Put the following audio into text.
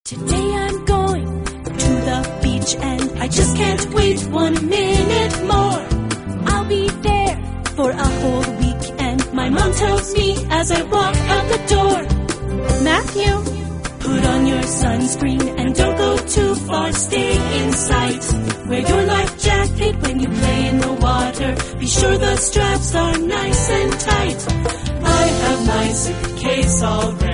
Today I'm going to the beach and I just can't wait 1 minute more. I'll be there for a whole week and my mom tells me as I walk out the door, Matthew, put on your sunscreen and don't go too far, stay in sight. Wear your life jacket when you play in the water. Be sure the straps are nice and tight. I have my suitcase all ready.